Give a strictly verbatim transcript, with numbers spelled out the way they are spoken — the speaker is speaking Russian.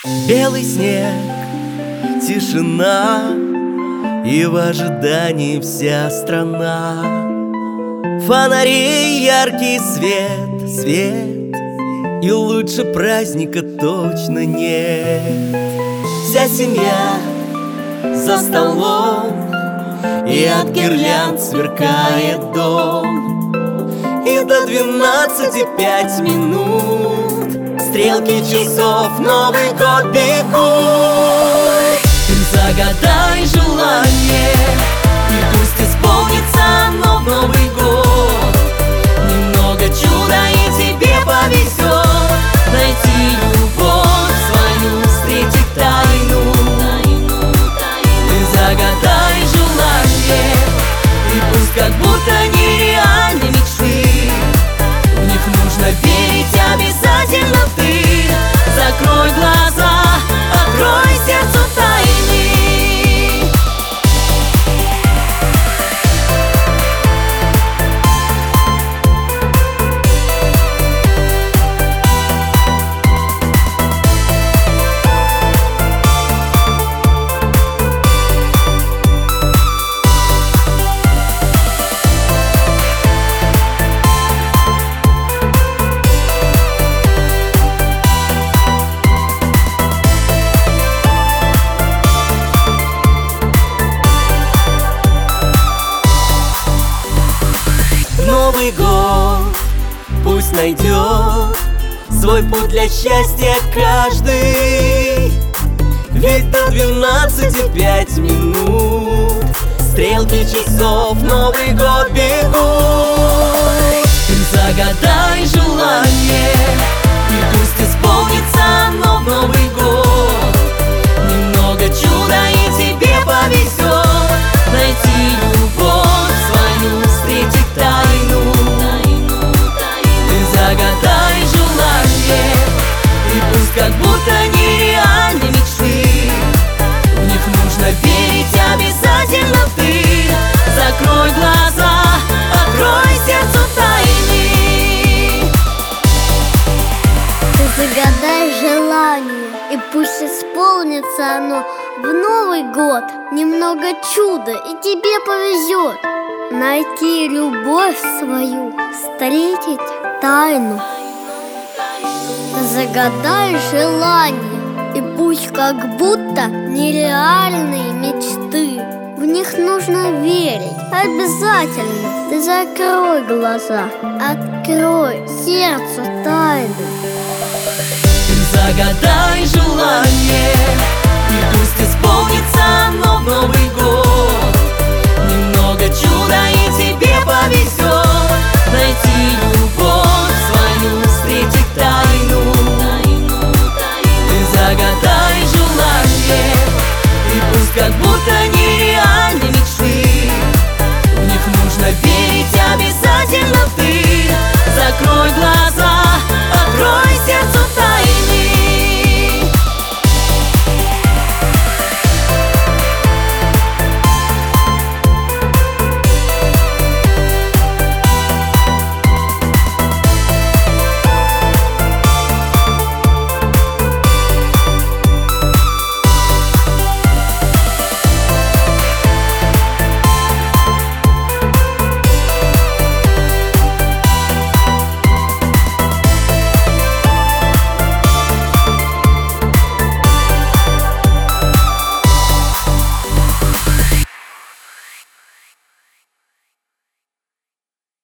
Белый снег, тишина, и в ожидании вся страна. Фонари, яркий свет, свет, и лучше праздника точно нет. Вся семья за столом, и от гирлянд сверкает дом. И до двенадцати пять минут стрелки часов Новый год бегут. Ты загадай желание, и пусть исполнится оно в Новый год. Немного чуда, и тебе повезет найти любовь свою, встретить тайну. Ты загадай желание, и пусть как будто нереальны мечты, в них нужно верить обязательно ты. Закрой глаза, открой сердцу тайны. Новый год пусть найдет свой путь для счастья каждый. Ведь до двенадцати пять минут стрелки часов Новый год бегут. Ты загадай желание, и пусть исполнится оно в Новый год. Немного чуда, и тебе повезет найти любовь свою, встретить тайну. Ты загадай желание, и пусть как будто нереальны мечты, в них нужно верить обязательно ты. Закрой глаза, открой сердцу тайны. Ты загадай желание, и пусть исполнится оно в Новый год. Немного чуда, и тебе повезет найти любовь свою, встретить тайну. Загадай желание, и пусть как будто нереальные мечты, в них нужно верить обязательно. Ты закрой глаза, открой сердцу тайну. Ты загадай